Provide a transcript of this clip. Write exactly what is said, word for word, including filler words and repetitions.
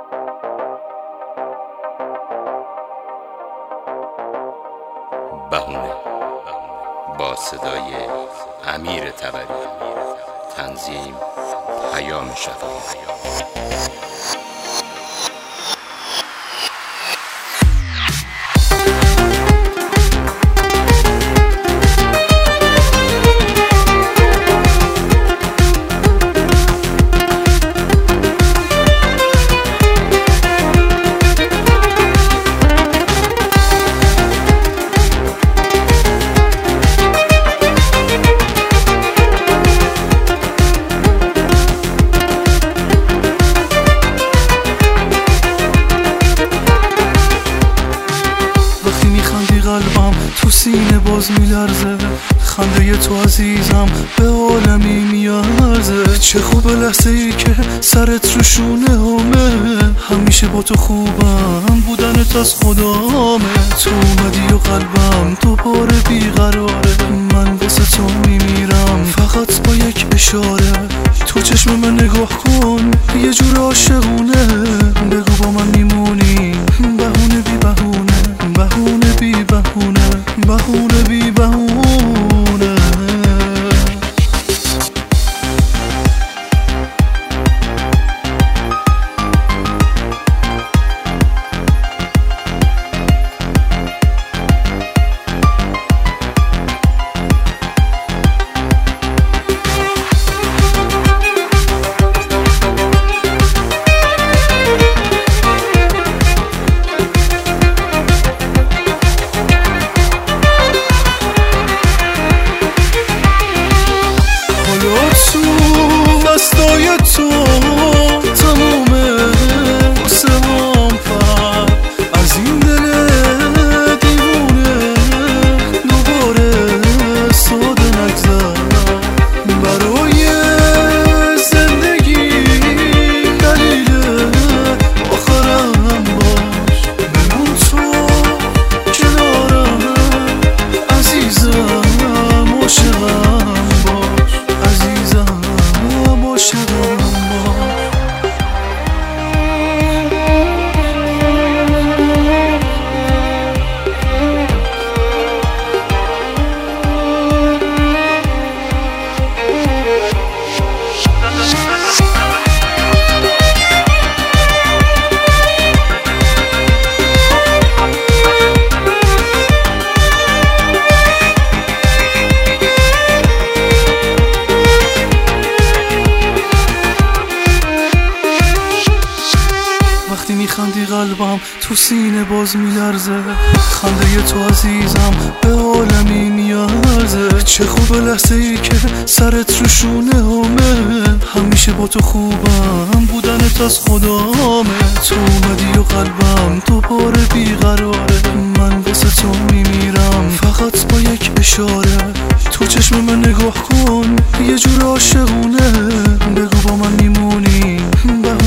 بهونه با صدای امیر طبری، تنظیم پیام شفایی. قلبم تو سینه باز میلرزه، خنده تو عزیزم به عالمی میارزه. چه خوب لحظه ای که سرت رو شونه همه، همیشه با تو خوبم بودنت از خدامه. تو اومدی و قلبم دوباره بیقراره، من واسه تو میمیرم فقط با یک اشاره. تو چشم من نگاه کن یه جور عاشقونه، بگو با من میمونی بهونه بی بهونه، بهونه بی بهونه، بهونه بی بهونه. دستای تو تمومه واسه هم پر از این دل دیوونه، دوباره ساده نگذر برای زندگی، دلیل آخرم باش، بمون تو کنارم عزیزم، عاشقم باش عزیزم، عاشقم باش. وقتی میخندی قلبم تو سینه باز میلرزه، خنده تو عزیزم به عالمی میارزه. چه خوب لحظه ای که سرت رو شونه همه، همیشه با تو خوبم بودنت از خدامه. تو اومدی و قلبم دوباره بیقراره، من واسه تو میمیرم فقط با یک اشاره. تو چشم من نگاه کن یه جور عاشقونه، بگو با من میمونی